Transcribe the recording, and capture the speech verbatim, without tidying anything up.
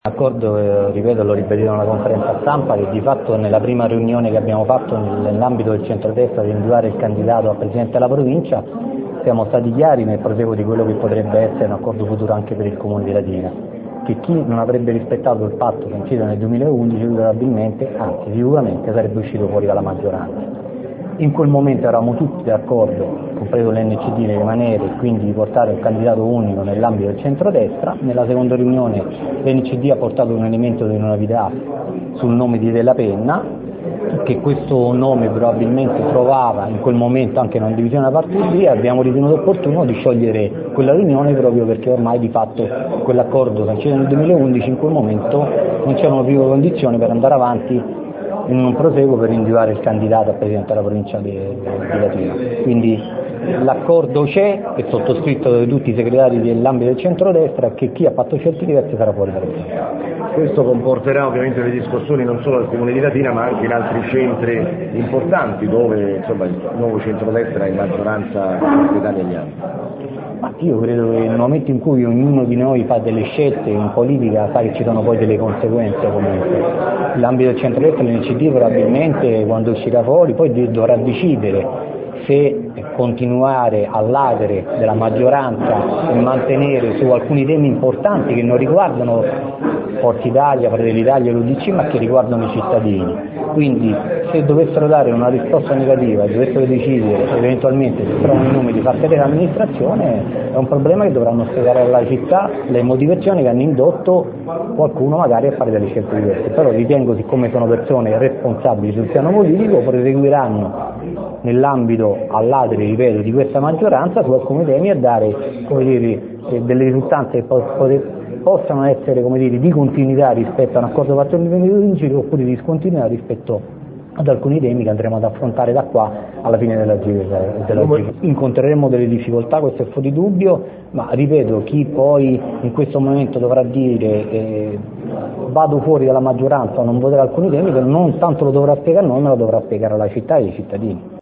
D'accordo, eh, ripeto, l'ho ribadito nella conferenza stampa, che di fatto nella prima riunione che abbiamo fatto nell'ambito del centrodestra di individuare il candidato a Presidente della provincia siamo stati chiari nel proseguo di quello che potrebbe essere un accordo futuro anche per il Comune di Latina, che chi non avrebbe rispettato il patto sancito nel duemilaundici probabilmente, anzi sicuramente, sarebbe uscito fuori dalla maggioranza. In quel momento eravamo tutti d'accordo, compreso l'N C D, di rimanere e quindi di portare un candidato unico nell'ambito del centrodestra. Nella seconda riunione l'N C D ha portato un elemento di novità sul nome di Della Penna, che questo nome probabilmente trovava in quel momento anche una divisione da parte di B, e abbiamo ritenuto opportuno di sciogliere quella riunione proprio perché ormai di fatto quell'accordo sancito nel duemilaundici in quel momento non c'erano più condizioni per andare avanti in un proseguo per individuare il candidato a Presidente della provincia di, di Latina. Quindi l'accordo c'è, è sottoscritto da tutti i segretari dell'ambito del centrodestra, che chi ha fatto scelte diverse sarà fuori dalla provincia. Questo comporterà ovviamente delle discussioni non solo al Comune di Latina ma anche in altri centri importanti dove insomma, il nuovo centrodestra è in maggioranza in Italia agli anni. Ma io credo che nel momento in cui ognuno di noi fa delle scelte in politica sa che ci sono poi delle conseguenze comunque. L'ambito del centrodestra, l'N C D probabilmente quando uscirà fuori poi dovrà decidere se continuare all'adere della maggioranza e mantenere su alcuni temi importanti che non riguardano Forza Italia, Fratelli d'Italia e l'U D C ma che riguardano i cittadini. Quindi se dovessero dare una risposta negativa e dovessero decidere eventualmente se trovano i nomi di far cadere l'amministrazione, è un problema che dovranno spiegare alla città le motivazioni che hanno indotto qualcuno magari a fare delle scelte diverse. Però ritengo, siccome sono persone responsabili sul piano politico, proseguiranno nell'ambito all'adere, ripeto, di questa maggioranza su alcuni temi a dare, come dire, delle risultanze che po- possano essere, come dire, di continuità rispetto a un accordo fatto nel duemilaquindici oppure di discontinuità rispetto ad alcuni temi che andremo ad affrontare da qua alla fine della gira. Incontreremo delle difficoltà, questo è fuori dubbio, ma ripeto, chi poi in questo momento dovrà dire eh, vado fuori dalla maggioranza o non voterà alcuni temi, non tanto lo dovrà spiegare a noi ma lo dovrà spiegare alla città e ai cittadini.